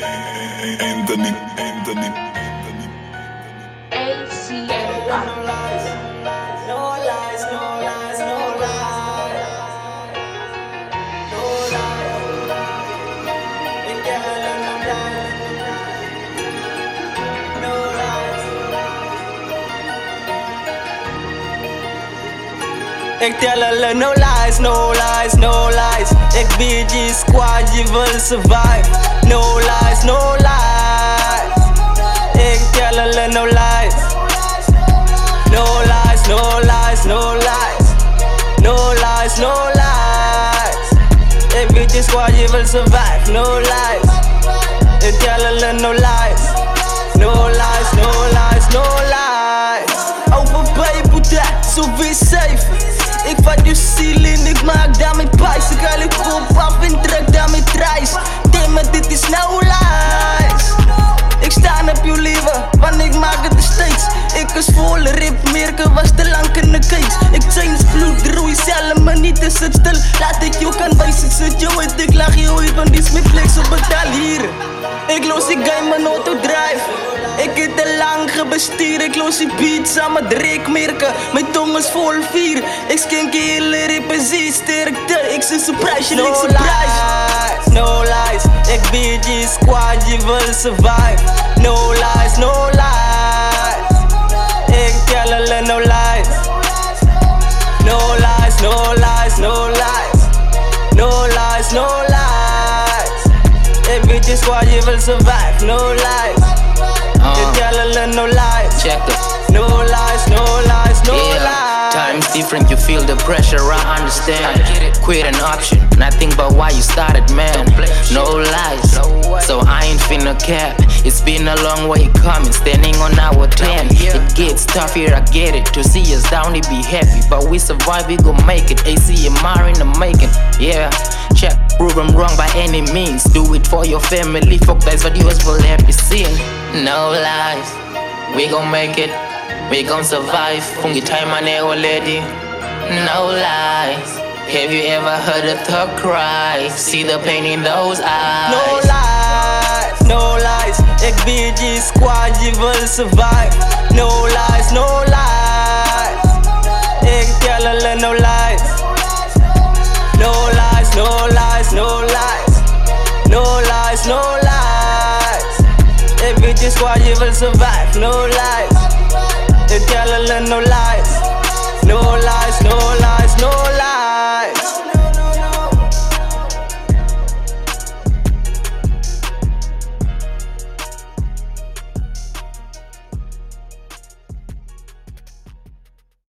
Anthony. Ik tel hulle no lies, no lies, no lies. Ik BG squad, je wil survive. No lies, no lies. Ik tel hulle no lies. No lies, no lies, no lies. No lies, no lies. Ik BG squad, je wil survive. No lies. Ik tel hulle no lies. No lies, no lies, no lies. Over bijboete, zo wees safe. Ik vat je ziel en ik maak daarmee pijs. Ik haal je kop af en trek daarmee trijs. Damn, dit is no lies. Ik sta op je leven, want ik maak het steeds. Ik is vol rip, merken was te lang in de case. Ik change bloed, roei zelf, maar niet te zit stil. Laat ik jou kan wijzen, zit jou uit, ik lach je uit, want die is mijn flex op betaal hier. Ik los die game, mijn auto drive. Ik heb te lang gebestuur, ik los die beat samen merken. Mijn tong is vol vier. Ik schenk je hele repensie sterkte. Ik zie surprise, je lijkt surprise. No lies, ik BG squad, je wil survive. No lies, no lies. Ik tel hulle no lies. No lies, no lies, no lies. No lies, no lies. Ik BG squad, je wil survive. No lies. Ik tel hulle no lies. Check it. No lies, no lies, no lies. Time's different, you feel the pressure, I understand. Quit an option, nothing but why you started, man. No lies, so I ain't finna cap. It's been a long way coming, standing on our 10. It gets tough here, I get it. To see us down, they be happy, but we survive, we gon' make it. ACMR in the making, yeah. Check, prove them wrong by any means. Do it for your family, fuck that's what yours will happy seeing. No lies, we gon' make it. We gon' survive, fungi time on it already. No lies. Have you ever heard a thug cry? See the pain in those eyes. No lies, no lies. Ik BG squad, je wil survive. No lies, no lies. Ik tel hulle no lies. No lies, no lies, no lies. No lies, no lies. Ik BG squad, je wil survive. No lies. Ik tel hulle no lies. No lies, no lies, no lies.